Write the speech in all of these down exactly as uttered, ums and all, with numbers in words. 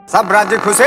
सब राज्य खुशे।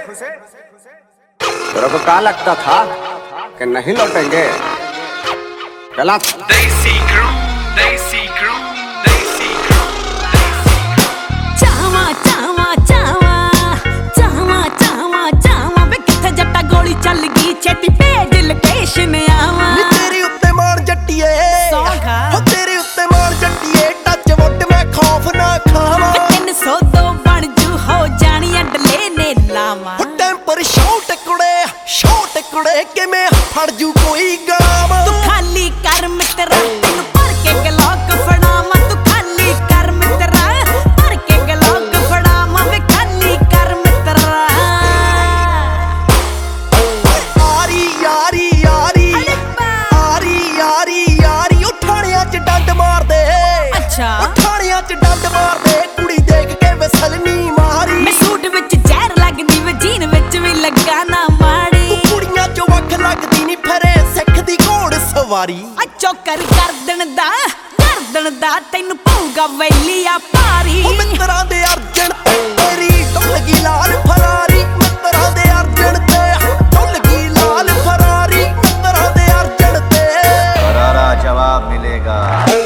तेरे को क्या लगता था कि नहीं लौटेंगे? गलत। देसी क्रू, देसी क्रू, देसी क्रू, देसी क्रू। चावा चावा चावा चावा चावा चावा वे किथे जट्टा गोली चल गई छेती भेज लोकेशन आवा नी तेरे उत्ते मार जट्टीए सौखा हो तेरे उत्ते मार जट्टीए टच वुड मैं खौफ ना खावा तीन सौ दो बन जू हो जानी अडले ने लावा हो टेंपर शॉट कुड़े शॉट कुड़े के मैं फड़ जू कोई गाम तू खाली कर मित्रा तेन भर के गलौक फड़ावा तू खाली कर मित्रा भर के गलौक फड़ावा वे खाली कर मित्रा आरी यारी यारी आरी यारी यारी उठाणिया च डंड मार दे अच्छा उठाणिया च डंड मार दे कुड़ी देख के वसलनी मारी मैं सूट विच जहर लगदी वे जीन विच भी लगा ना माड़ी कुड़ियां चो वख लगदी नी फरे सिख दी घोड़ सवारी चौकर गर्दन दा गर्दन दा तैनू पऊगा वैलिया पारी ओ मित्तरां दे अर्जन ते तेरी ढुलगी लाल फरारी मित्तरां दे अर्जन ते ढुलगी लाल फरारी मित्तरां दे अर्जन ते करारा जवाब मिलेगा।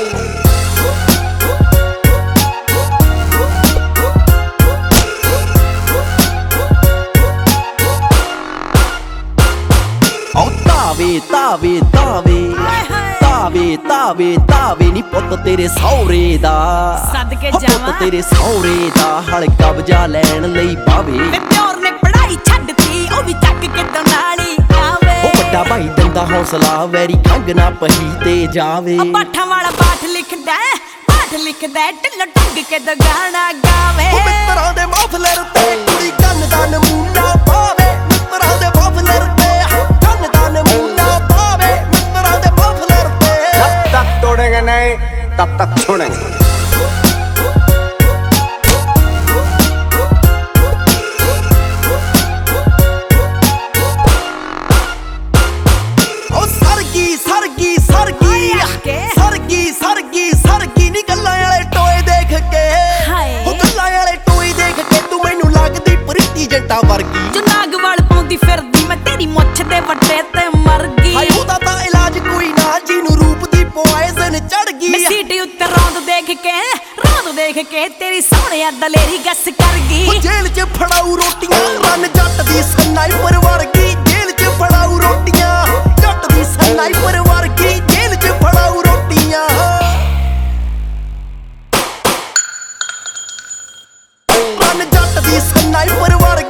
औ तावे तावे तावे तावे तावे तावे नी पुੱਤ तेरे सौरे दा सदके हो जावां ਪੁੱਤ तेरे सौरे दा हल कब्जा लैण ਲਈ ਬਾਵੇ वे प्योर ने पढ़ाई छड्डती ओ भी तक के तो नाली आवे ਉਹ ਵੱਡਾ ਭਾਈ ਦਿੰਦਾ ਹੌਸਲਾ ਵੈਰੀ ਖੰਗ ਨਾ ਪਹੀ ਤੇ ਜਾਵੇ ओ पाठां वाला पाठ लिखदा है, पाठ लिखदा है, ढिल्लो ढंग के तो गाना गावे ਉਹ ਮਿੱਤਰਾਂ ਦੇ ਮਫਲਰ ਤੇ ਕੁੜੀ ਕੰਨ ਦਾ ਨਮੂਨਾ ਪਾਵੇ ਮਿੱਤਰਾਂ ਦੇ ਮਫਲਰ ਤੇ ਕੰਨ ਦਾ ਨਮੂਨਾ ਪਾਵੇ ਮਿੱਤਰਾਂ ਦੇ ਮਫਲਰ ਤੇ जब तक तोड़ेंगे नहीं तब तक छोड़ेंगे। ਉਹ ਸਰਗੀ ਸਰਗੀ ਸਰਗੀ ਕੇ। ਸਰਗੀ ਸਰਗੀ ਸਰਗੀ ਨੀ ਗੱਲਾਂ ਵਾਲੇ ਟੋਏ ਦੇਖ ਕੇ ਹਾਏ। ਉਹ ਗੱਲਾਂ ਵਾਲੇ ਟੋਏ ਦੇਖ ਕੇ ਤੂੰ ਮੈਨੂੰ ਲੱਗਦੀ ਪ੍ਰੀਤੀ ਜੰਟਾ ਵਰਗੀ ਜੋ ਨਾਗ ਵਾਲ ਪਾਉਂਦੀ ਫਿਰਦੀ ਮੈਂ ਤੇਰੀ ਮੁੱਛ ਦੇ ਵੱਟੇ ਤੇ ਮਰ ਗਈ ਹਾਏ ਉਹਦਾ ਤਾਂ ਇਲਾਜ ਕੋਈ ਨਾ ਜਿਹਨੂੰ ਰੂਪ ਦੀ ਪੋਇਜ਼ਨ ਚੜ ਮੈਂ ਗਈ ਸੀਟੀ ਉੱਤੇ ਰੌਂਦ ਦੇਖ ਕੇ ਰੌਂਦ ਦੇਖ ਕੇ ਤੇਰੀ ਸੋਹਣਿਆ ਦਲੇਰੀ ਗੱਸ ਕਰ ਉਹ ਗਈ ਜੇਲ੍ਹ 'ਚ ਫੜਾਊ ਰੋਟੀਆਂ ਰੰਨ ਜੱਟ ਦੀ ਸਨਾਈਪਰ ਵਰਗੀ ਜੇਲ੍ਹ 'ਚ ਫੜਾਊ ਰੋਟੀਆਂ ਜੱਟ ਦੀ ਸਨਾਈਪਰ ਵਰਗੀ ਜੇਲ੍ਹ 'ਚ ਫੜਾਊ ਰੋਟੀਆਂ ਰੰਨ ਜੱਟ ਦੀ ਸਨਾਈਪਰ ਵਰਗੀ